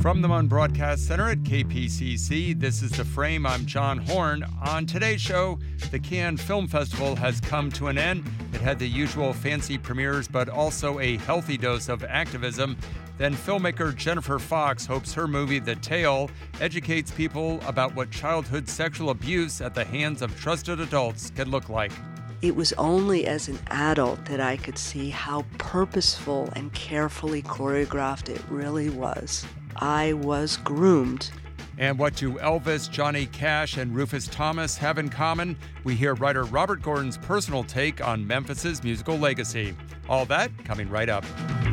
From the Moan Broadcast Center at KPCC, this is The Frame. I'm John Horn. On today's show, the Cannes Film Festival has come to an end. It had the usual fancy premieres, but also a healthy dose of activism. Then filmmaker Jennifer Fox hopes her movie, The Tale, educates people about what childhood sexual abuse at the hands of trusted adults can look like. It was only as an adult that I could see how purposeful and carefully choreographed it really was. I was groomed. And what do Elvis, Johnny Cash, and Rufus Thomas have in common? We hear writer Robert Gordon's personal take on Memphis's musical legacy. All that coming right up.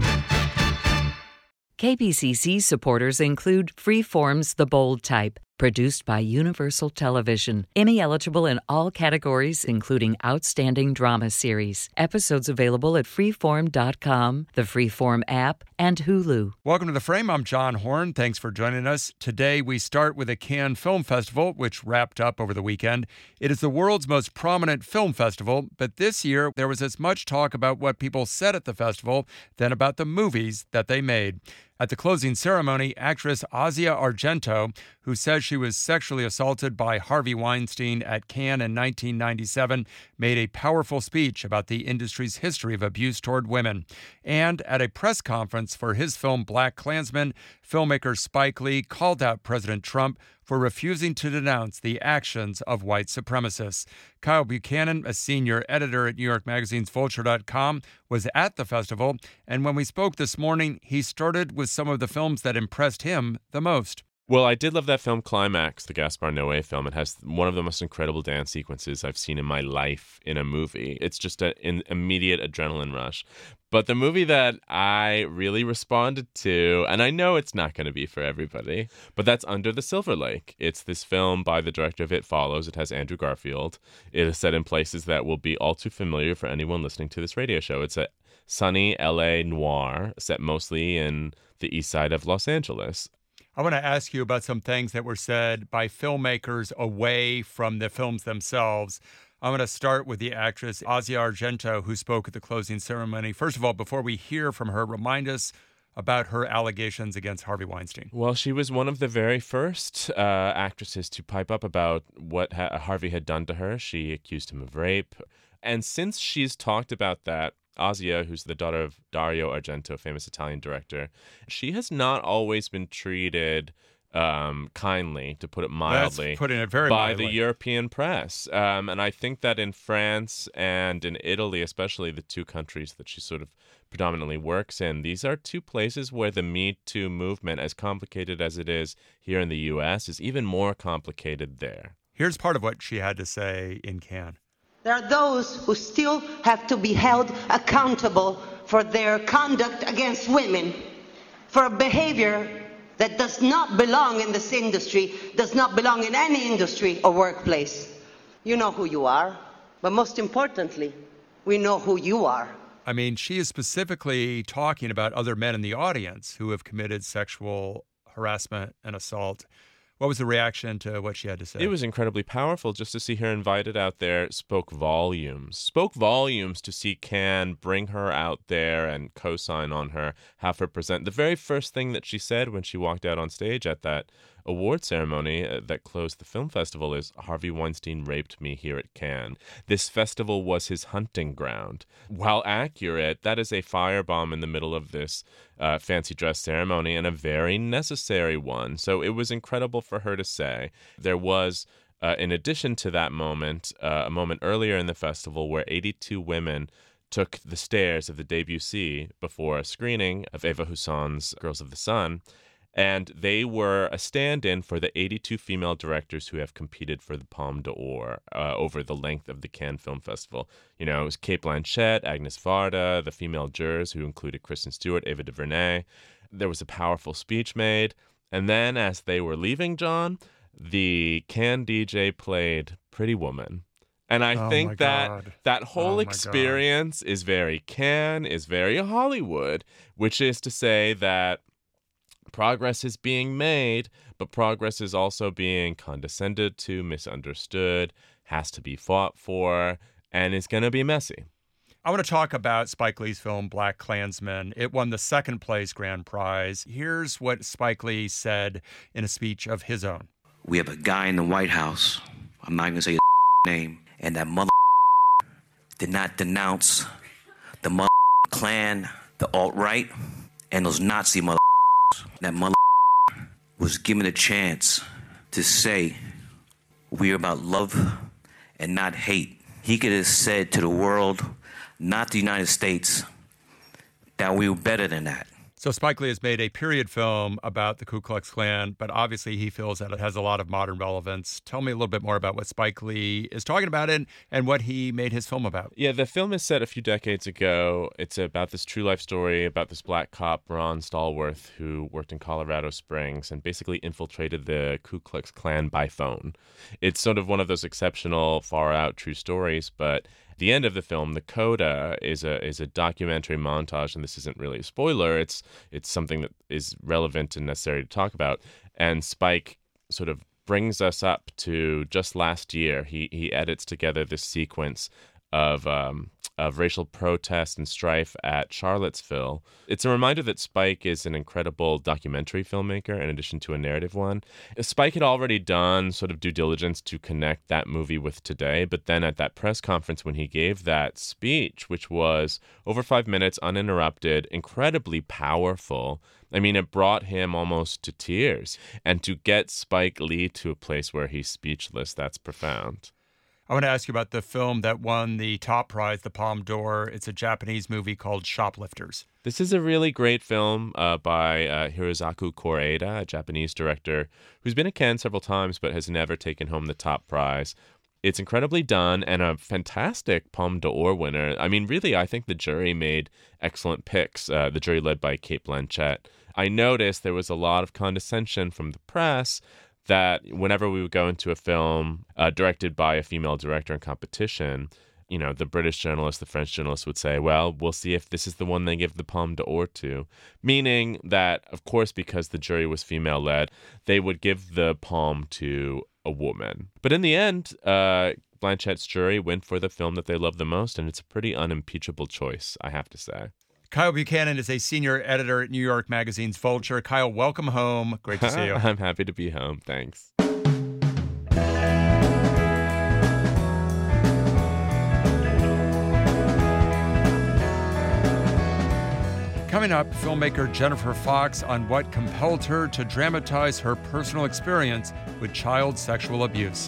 KPCC supporters include Freeform's The Bold Type, produced by Universal Television. Emmy-eligible in all categories, including Outstanding Drama Series. Episodes available at freeform.com, the Freeform app, and Hulu. Welcome to The Frame. I'm John Horn. Thanks for joining us. Today, we start with the Cannes Film Festival, which wrapped up over the weekend. It is the world's most prominent film festival, but this year, there was as much talk about what people said at the festival than about the movies that they made. At the closing ceremony, actress Asia Argento, who says she was sexually assaulted by Harvey Weinstein at Cannes in 1997, made a powerful speech about the industry's history of abuse toward women. And at a press conference for his film Black Klansman, filmmaker Spike Lee called out President Trump for refusing to denounce the actions of white supremacists. Kyle Buchanan, a senior editor at New York Magazine's Vulture.com, was at the festival, and when we spoke this morning, he started with some of the films that impressed him the most. Well, I did love that film Climax, the Gaspar Noé film. It has one of the most incredible dance sequences I've seen in my life in a movie. It's just an immediate adrenaline rush. But the movie that I really responded to, and I know it's not going to be for everybody, but that's Under the Silver Lake. It's this film by the director of It Follows. It has Andrew Garfield. It is set in places that will be all too familiar for anyone listening to this radio show. It's a sunny LA noir set mostly in the east side of Los Angeles. I want to ask you about some things that were said by filmmakers away from the films themselves. I'm going to start with the actress Asia Argento, who spoke at the closing ceremony. First of all, before we hear from her, remind us about her allegations against Harvey Weinstein. Well, she was one of the very first actresses to pipe up about what Harvey had done to her. She accused him of rape. And since she's talked about that, Asia, who's the daughter of Dario Argento, famous Italian director, she has not always been treated kindly, to put it mildly, that's putting it very by mildly. the European press. And I think that in France and in Italy, especially the two countries that she sort of predominantly works in, these are two places where the Me Too movement, as complicated as it is here in the U.S., is even more complicated there. Here's part of what she had to say in Cannes. There are those who still have to be held accountable for their conduct against women, for behavior that does not belong in this industry, does not belong in any industry or workplace. You know who you are, but most importantly, we know who you are. I mean, she is specifically talking about other men in the audience who have committed sexual harassment and assault. What was the reaction to what she had to say? It was incredibly powerful just to see her invited out there. Spoke volumes to see Cannes bring her out there and co-sign on her, have her present. The very first thing that she said when she walked out on stage at that award ceremony that closed the film festival is, Harvey Weinstein raped me here at Cannes. This festival was his hunting ground. While accurate, that is a firebomb in the middle of this fancy dress ceremony, and a very necessary one. So it was incredible for her to say. There was, in addition to that moment, a moment earlier in the festival where 82 women took the stairs of the Debussy before a screening of Eva Husson's Girls of the Sun. And they were a stand-in for the 82 female directors who have competed for the Palme d'Or over the length of the Cannes Film Festival. You know, it was Cate Blanchett, Agnes Varda, the female jurors who included Kristen Stewart, Ava DuVernay. There was a powerful speech made. And then as they were leaving, John, the Cannes DJ played Pretty Woman. And I think that whole experience is very Cannes, is very Hollywood, which is to say that progress is being made, but progress is also being condescended to, misunderstood, has to be fought for, and is going to be messy. I want to talk about Spike Lee's film Black Klansman. It won the second place grand prize. Here's what Spike Lee said in a speech of his own. We have a guy in the White House, I'm not going to say his name, and that mother did not denounce the mother Klan, the alt-right, and those Nazi mother. That mother was given a chance to say we are about love and not hate. He could have said to the world, not the United States, that we were better than that. So Spike Lee has made a period film about the Ku Klux Klan, but obviously he feels that it has a lot of modern relevance. Tell me a little bit more about what Spike Lee is talking about and what he made his film about. Yeah, the film is set a few decades ago. It's about this true life story about this black cop, Ron Stallworth, who worked in Colorado Springs and basically infiltrated the Ku Klux Klan by phone. It's sort of one of those exceptional, far-out true stories, but the end of the film, the coda, is a documentary montage, and this isn't really a spoiler. It's something that is relevant and necessary to talk about. And Spike sort of brings us up to just last year. He edits together this sequence of racial protest and strife at Charlottesville. It's a reminder that Spike is an incredible documentary filmmaker in addition to a narrative one. Spike had already done sort of due diligence to connect that movie with today, but then at that press conference when he gave that speech, which was over 5 minutes, uninterrupted, incredibly powerful, I mean, it brought him almost to tears. And to get Spike Lee to a place where he's speechless, that's profound. I want to ask you about the film that won the top prize, the Palme d'Or. It's a Japanese movie called Shoplifters. This is a really great film by Hirozaku Koreeda, a Japanese director who's been at Cannes several times but has never taken home the top prize. It's incredibly done and a fantastic Palme d'Or winner. I mean, really, I think the jury made excellent picks, the jury led by Cate Blanchett. I noticed there was a lot of condescension from the press that whenever we would go into a film directed by a female director in competition, you know, the British journalist, the French journalist would say, well, we'll see if this is the one they give the Palme d'Or to. Meaning that, of course, because the jury was female-led, they would give the palm to a woman. But in the end, Blanchett's jury went for the film that they love the most, and it's a pretty unimpeachable choice, I have to say. Kyle Buchanan is a senior editor at New York Magazine's Vulture. Kyle, welcome home. Great to see you. I'm happy to be home. Thanks. Coming up, filmmaker Jennifer Fox on what compelled her to dramatize her personal experience with child sexual abuse.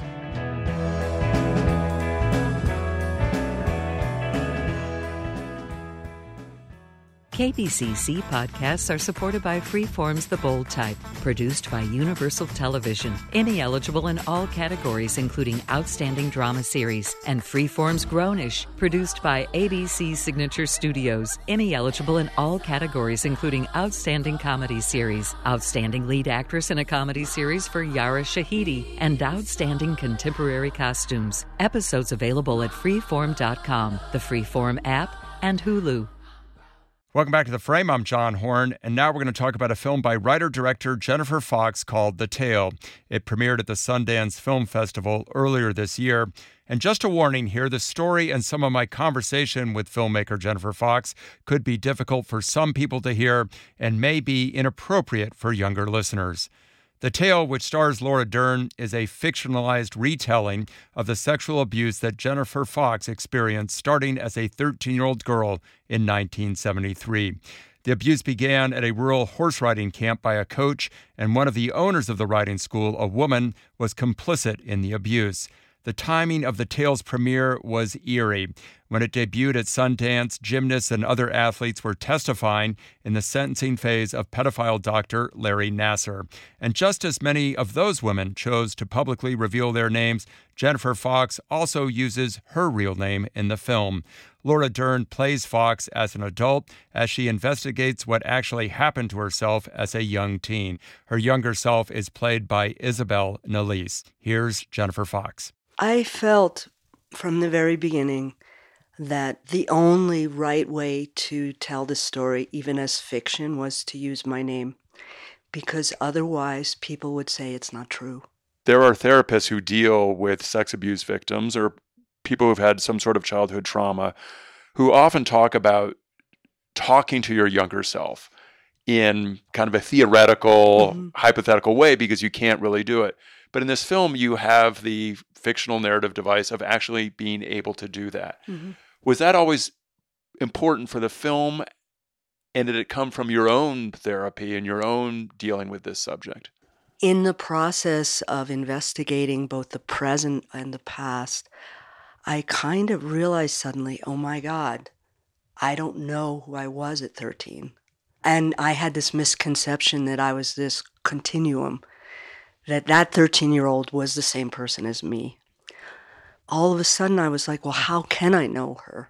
KBCC podcasts are supported by Freeform's The Bold Type, produced by Universal Television, Emmy-eligible in all categories, including Outstanding Drama Series, and Freeform's Grownish, produced by ABC Signature Studios, Emmy-eligible in all categories, including Outstanding Comedy Series, Outstanding Lead Actress in a Comedy Series for Yara Shahidi, and Outstanding Contemporary Costumes. Episodes available at freeform.com, the Freeform app, and Hulu. Welcome back to The Frame. I'm John Horn, and now we're going to talk about a film by writer-director Jennifer Fox called The Tale. It premiered at the Sundance Film Festival earlier this year. And just a warning here, the story and some of my conversation with filmmaker Jennifer Fox could be difficult for some people to hear and may be inappropriate for younger listeners. The Tale, which stars Laura Dern, is a fictionalized retelling of the sexual abuse that Jennifer Fox experienced starting as a 13-year-old girl in 1973. The abuse began at a rural horse riding camp by a coach, and one of the owners of the riding school, a woman, was complicit in the abuse. The timing of the Tale's premiere was eerie. When it debuted at Sundance, gymnasts and other athletes were testifying in the sentencing phase of pedophile doctor Larry Nassar. And just as many of those women chose to publicly reveal their names, Jennifer Fox also uses her real name in the film. Laura Dern plays Fox as an adult as she investigates what actually happened to herself as a young teen. Her younger self is played by Isabel Nalise. Here's Jennifer Fox. I felt from the very beginning that the only right way to tell the story, even as fiction, was to use my name, because otherwise people would say it's not true. There are therapists who deal with sex abuse victims or people who've had some sort of childhood trauma who often talk about talking to your younger self in kind of a theoretical, hypothetical way because you can't really do it. But in this film, you have the fictional narrative device of actually being able to do that. Was that always important for the film? And did it come from your own therapy and your own dealing with this subject? In the process of investigating both the present and the past, I kind of realized suddenly, oh my God, I don't know who I was at 13. And I had this misconception that I was this continuum, that 13-year-old was the same person as me. All of a sudden I was like, well, how can I know her?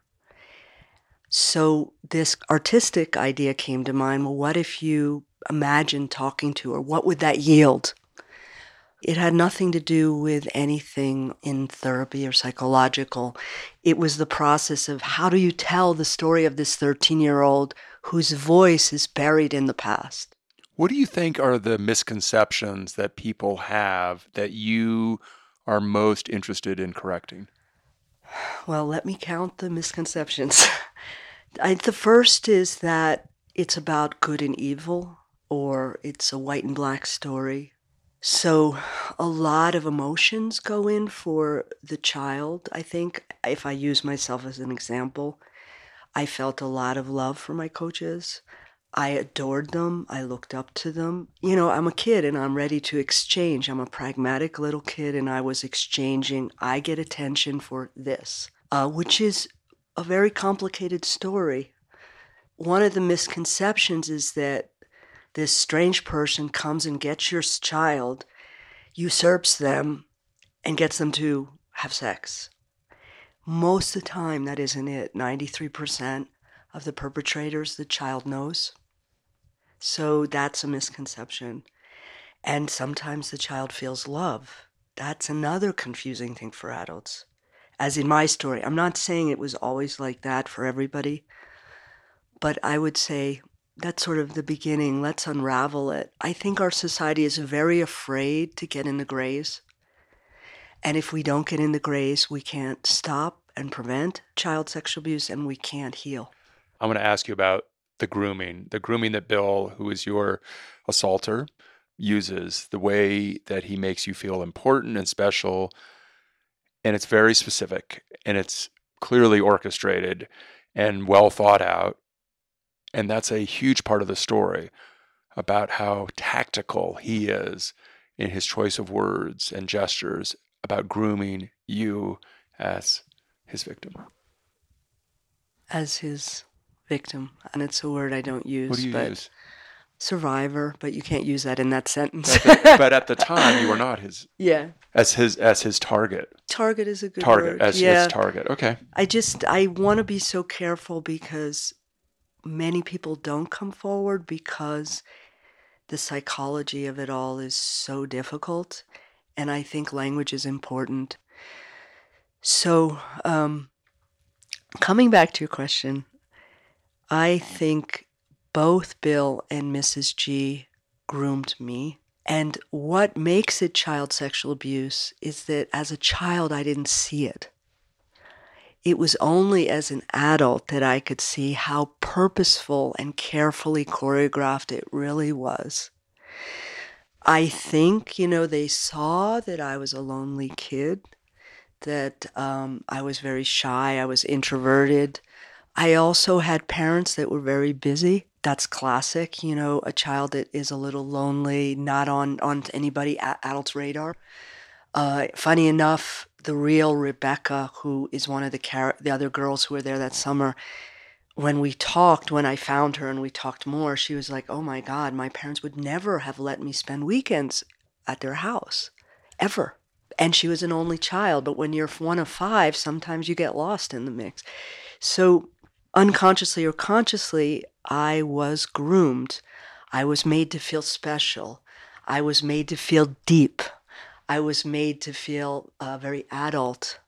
So this artistic idea came to mind. Well, what if you imagine talking to her? What would that yield? It had nothing to do with anything in therapy or psychological. It was the process of how do you tell the story of this 13-year-old whose voice is buried in the past? What do you think are the misconceptions that people have that you are most interested in correcting? Well, let me count the misconceptions. The first is that it's about good and evil, or it's a white and black story. So a lot of emotions go in for the child, I think. If I use myself as an example, I felt a lot of love for my coaches. I adored them. I looked up to them. I'm a kid and I'm ready to exchange. I'm a pragmatic little kid and I was exchanging. I get attention for this, which is a very complicated story. One of the misconceptions is that this strange person comes and gets your child, usurps them, and gets them to have sex. Most of the time, that isn't it. 93% of the perpetrators, the child knows. So that's a misconception. And sometimes the child feels love. That's another confusing thing for adults. As in my story, I'm not saying it was always like that for everybody, but I would say that's sort of the beginning. Let's unravel it. I think our society is very afraid to get in the grays. And if we don't get in the grays, we can't stop and prevent child sexual abuse and we can't heal. I'm going to ask you about the grooming that Bill, who is your assaulter, uses, the way that he makes you feel important and special. And it's very specific and it's clearly orchestrated and well thought out. And that's a huge part of the story about how tactical he is in his choice of words and gestures about grooming you as his victim. As his victim. And it's a word I don't use. What do you use? Survivor, but you can't use that in that sentence. But at the time, you were not his. Yeah. As his target. Target is a good word. As his target. Okay. I want to be so careful because many people don't come forward because the psychology of it all is so difficult. And I think language is important. So, coming back to your question, I think both Bill and Mrs. G groomed me. And what makes it child sexual abuse is that as a child, I didn't see it. It was only as an adult that I could see how purposeful and carefully choreographed it really was. I think, they saw that I was a lonely kid, that I was very shy, I was introverted. I also had parents that were very busy. That's classic, a child that is a little lonely, not on anybody adult's radar. Funny enough, the real Rebecca, who is one of the other girls who were there that summer, when I found her and we talked more, she was like, oh my God, my parents would never have let me spend weekends at their house, ever. And she was an only child, but when you're one of 5, sometimes you get lost in the mix. So unconsciously or consciously, I was groomed. I was made to feel special. I was made to feel deep. I was made to feel very adult.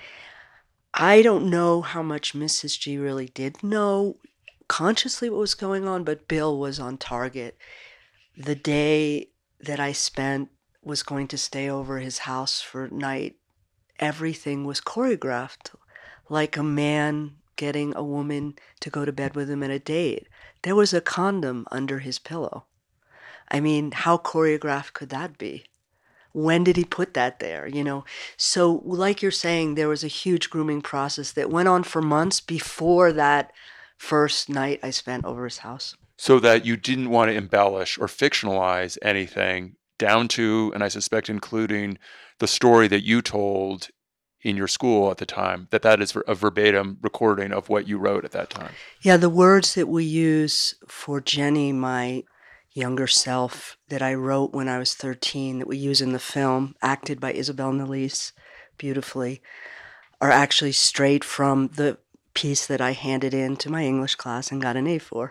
I don't know how much Mrs. G really did know consciously what was going on, but Bill was on target. The day that I was going to stay over his house for night, everything was choreographed like a man getting a woman to go to bed with him at a date. There was a condom under his pillow. I mean, how choreographed could that be? When did he put that there, you know? So like you're saying, there was a huge grooming process that went on for months before that first night I spent over his house. So that you didn't want to embellish or fictionalize anything down to, and I suspect including, the story that you told in your school at the time, that is a verbatim recording of what you wrote at that time. Yeah, the words that we use for Jenny, my younger self, that I wrote when I was 13, that we use in the film, acted by Isabel Nalise beautifully, are actually straight from the piece that I handed in to my English class and got an A for,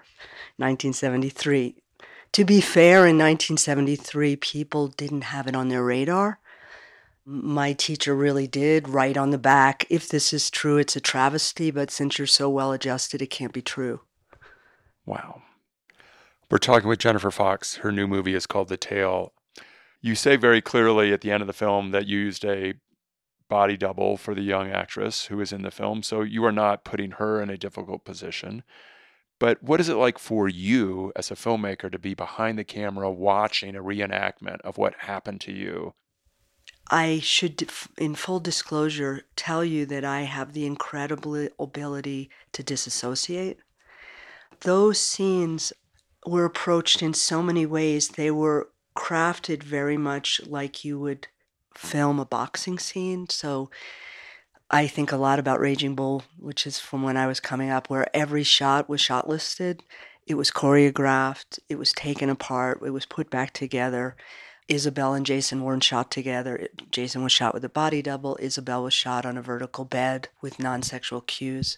1973. To be fair, in 1973, people didn't have it on their radar. My teacher really did write on the back, if this is true, it's a travesty, but since you're so well adjusted, it can't be true. Wow. We're talking with Jennifer Fox. Her new movie is called The Tale. You say very clearly at the end of the film that you used a body double for the young actress who is in the film, so you are not putting her in a difficult position. But what is it like for you as a filmmaker to be behind the camera watching a reenactment of what happened to you? I should, in full disclosure, tell you that I have the incredible ability to disassociate. Those scenes were approached in so many ways. They were crafted very much like you would film a boxing scene. So I think a lot about Raging Bull, which is from when I was coming up, where every shot was shot listed. It was choreographed. It was taken apart. It was put back together. Isabel and Jason weren't shot together. Jason was shot with a body double. Isabel was shot on a vertical bed with non-sexual cues.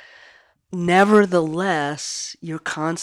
Nevertheless, I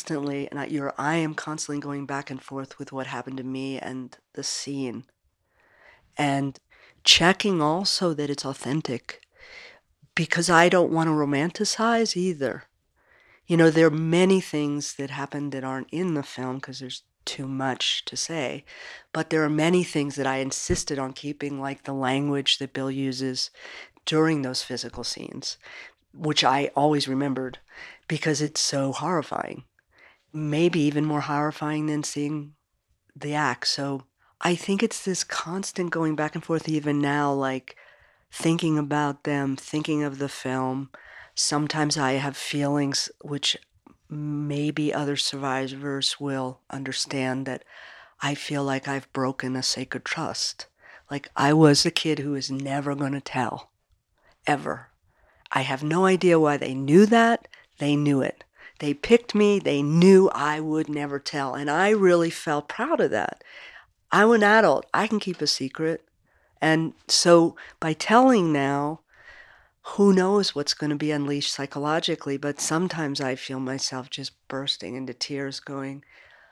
am constantly going back and forth with what happened to me and the scene. And checking also that it's authentic, because I don't want to romanticize either. You know, there are many things that happen that aren't in the film because there's too much to say, but there are many things that I insisted on keeping, like the language that Bill uses during those physical scenes, which I always remembered because it's so horrifying, maybe even more horrifying than seeing the act. So I think it's this constant going back and forth even now, like thinking about them, thinking of the film. Sometimes I have feelings which maybe other survivors will understand, that I feel like I've broken a sacred trust. Like I was a kid who was never going to tell, ever. I have no idea why they knew that. They knew it. They picked me. They knew I would never tell. And I really felt proud of that. I'm an adult. I can keep a secret. And so by telling now, who knows what's going to be unleashed psychologically, but sometimes I feel myself just bursting into tears going,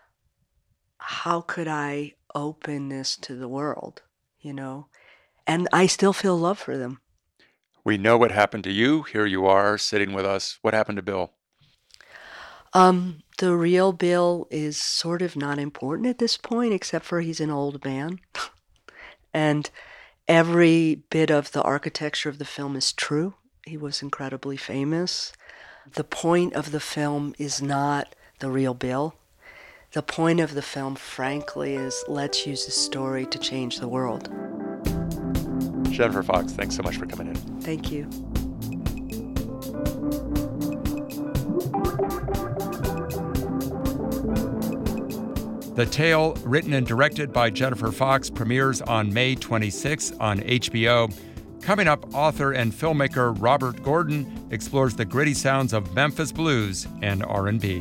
how could I open this to the world, you know? And I still feel love for them. We know what happened to you. Here you are sitting with us. What happened to Bill? The real Bill is sort of not important at this point, except for he's an old man. And every bit of the architecture of the film is true. He was incredibly famous. The point of the film is not the real Bill. The point of the film, frankly, is let's use this story to change the world. Jennifer Fox, thanks so much for coming in. Thank you. The Tale, written and directed by Jennifer Fox, premieres on May 26 on HBO. Coming up, author and filmmaker Robert Gordon explores the gritty sounds of Memphis blues and R&B.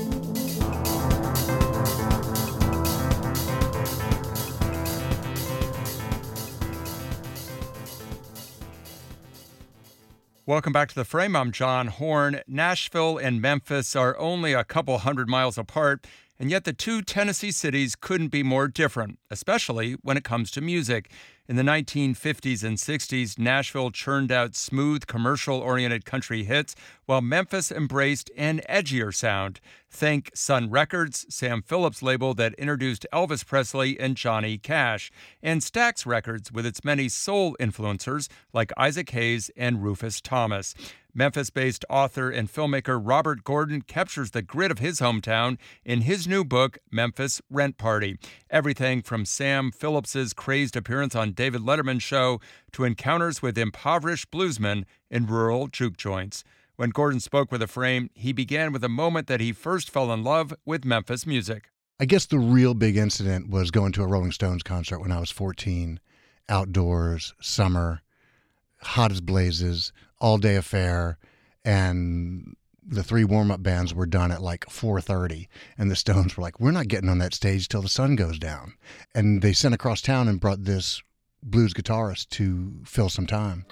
Welcome back to The Frame. I'm John Horn. Nashville and Memphis are only a couple hundred miles apart, and yet the two Tennessee cities couldn't be more different, especially when it comes to music. In the 1950s and 60s, Nashville churned out smooth, commercial-oriented country hits, while Memphis embraced an edgier sound. Think Sun Records, Sam Phillips' label that introduced Elvis Presley and Johnny Cash, and Stax Records with its many soul influencers like Isaac Hayes and Rufus Thomas. Memphis-based author and filmmaker Robert Gordon captures the grit of his hometown in his new book, Memphis Rent Party. Everything from Sam Phillips's crazed appearance on David Letterman's show to encounters with impoverished bluesmen in rural juke joints. When Gordon spoke with A Frame, he began with a moment that he first fell in love with Memphis music. I guess the real big incident was going to a Rolling Stones concert when I was 14, outdoors, summer, hot as blazes, all-day affair, and the 3 warm-up bands were done at like 4:30, and the Stones were like, we're not getting on that stage till the sun goes down. And they sent across town and brought this blues guitarist to fill some time.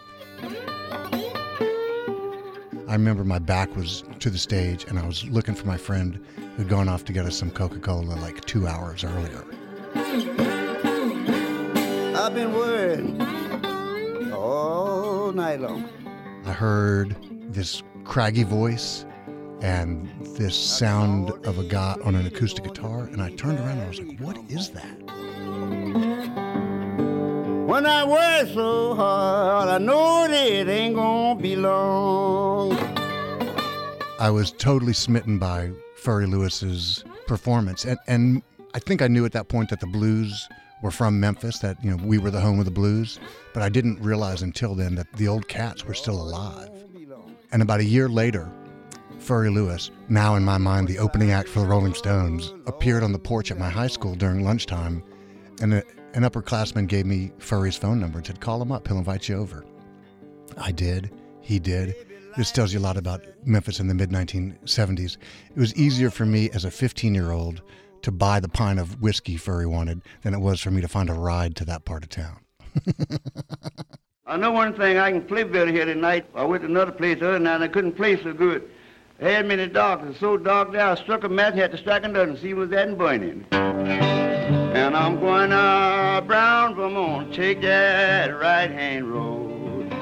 I remember my back was to the stage, and I was looking for my friend who'd gone off to get us some Coca-Cola like 2 hours earlier. I've been worried all night long. I heard this craggy voice and this sound of a guy on an acoustic guitar, and I turned around and I was like, what is that? When I work so hard, I know that it ain't gonna be long. I was totally smitten by Furry Lewis's performance, and I think I knew at that point that the blues were from Memphis, that, you know, we were the home of the blues, but I didn't realize until then that the old cats were still alive. And about a year later, Furry Lewis, now in my mind the opening act for the Rolling Stones, appeared on the porch at my high school during lunchtime, and an upperclassman gave me Furry's phone number and said, call him up, he'll invite you over. I did. He did. This tells you a lot about Memphis in the mid-1970s. It was easier for me as a 15-year-old to buy the pint of whiskey Furry wanted than it was for me to find a ride to that part of town. I know one thing, I can play better here tonight. I went to another place the other night and I couldn't play so good. They had me in the dark. It was so dark there, I struck a match, had to strike another and see what was that and burning. And I'm going up Brown Vermont, take that right-hand road.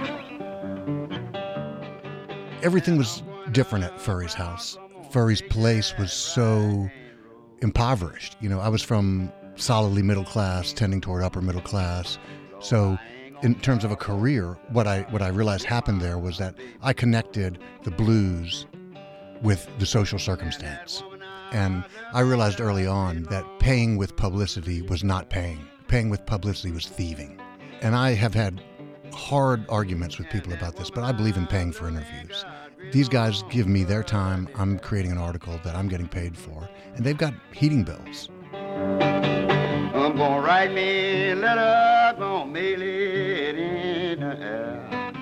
Everything was different at Furry's house. Furry's place was so impoverished. You know, I was from solidly middle class, tending toward upper middle class. So in terms of a career, what I realized happened there was that I connected the blues with the social circumstance. And I realized early on that paying with publicity was not paying. Paying with publicity was thieving. And I have had hard arguments with people about this, but I believe in paying for interviews. These guys give me their time. I'm creating an article that I'm getting paid for, and they've got heating bills. I'm gonna write me a letter, gonna mail it in the air.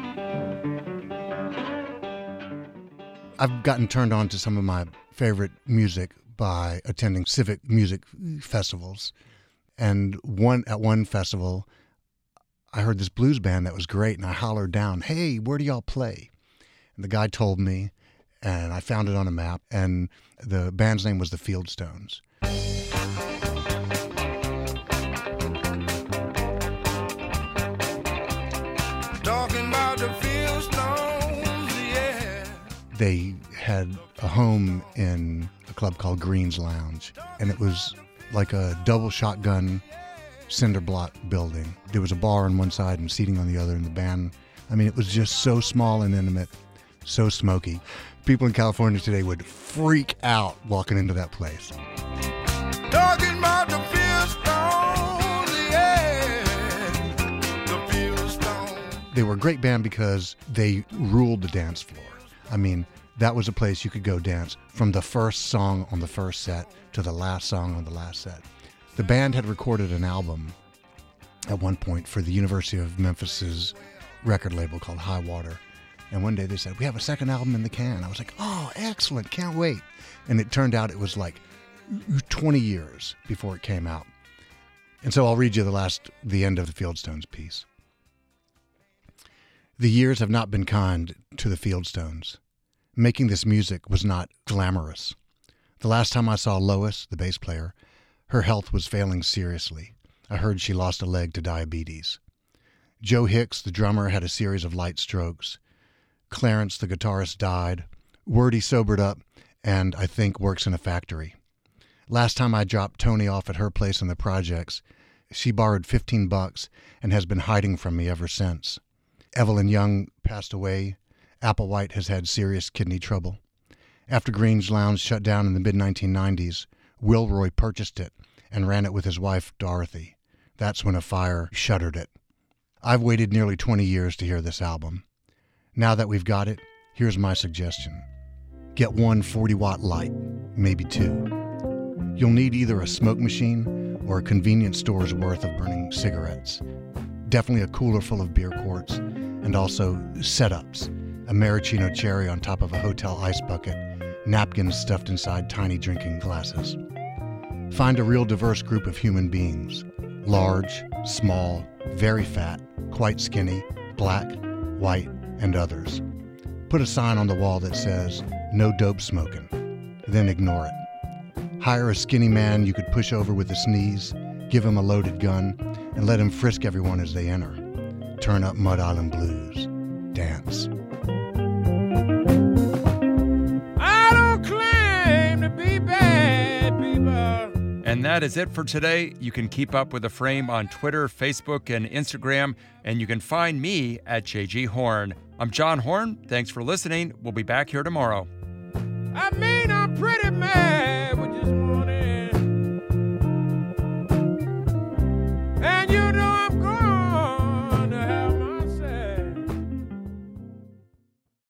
I've gotten turned on to some of my favorite music by attending civic music festivals. And at one festival, I heard this blues band that was great, and I hollered down, hey, where do y'all play? And the guy told me, and I found it on a map, and the band's name was the Fieldstones. Talking about the Fieldstones, yeah. They had a home in a club called Green's Lounge, and it was like a double shotgun cinder block building. There was a bar on one side and seating on the other, and the band, I mean, it was just so small and intimate, so smoky. People in California today would freak out walking into that place. Talking about the Fieldstones, yeah. The Fieldstones. They were a great band because they ruled the dance floor. I mean, that was a place you could go dance from the first song on the first set to the last song on the last set. The band had recorded an album at one point for the University of Memphis's record label called High Water. And one day they said, we have a second album in the can. I was like, oh, excellent, can't wait. And it turned out it was like 20 years before it came out. And so I'll read you the end of the Fieldstones piece. The years have not been kind to the Fieldstones. Making this music was not glamorous. The last time I saw Lois, the bass player, her health was failing seriously. I heard she lost a leg to diabetes. Joe Hicks, the drummer, had a series of light strokes. Clarence, the guitarist, died. Wordy sobered up and I think works in a factory. Last time I dropped Tony off at her place in the projects, she borrowed $15 and has been hiding from me ever since. Evelyn Young passed away Applewhite has had serious kidney trouble. After Green's Lounge shut down in the mid-1990s, Wilroy purchased it and ran it with his wife, Dorothy. That's when a fire shuttered it. I've waited nearly 20 years to hear this album. Now that we've got it, here's my suggestion. Get one 40-watt light, maybe two. You'll need either a smoke machine or a convenience store's worth of burning cigarettes. Definitely a cooler full of beer quarts, and also setups, a maraschino cherry on top of a hotel ice bucket, napkins stuffed inside tiny drinking glasses. Find a real diverse group of human beings. Large, small, very fat, quite skinny, black, white, and others. Put a sign on the wall that says, "No dope smoking." Then ignore it. Hire a skinny man you could push over with a sneeze, give him a loaded gun, and let him frisk everyone as they enter. Turn up Mud Island Blues. Dance. I don't claim to be bad, people. And that is it for today. You can keep up with The Frame on Twitter, Facebook, and Instagram, and you can find me at JG Horn. I'm John Horn. Thanks for listening. We'll be back here tomorrow. I mean,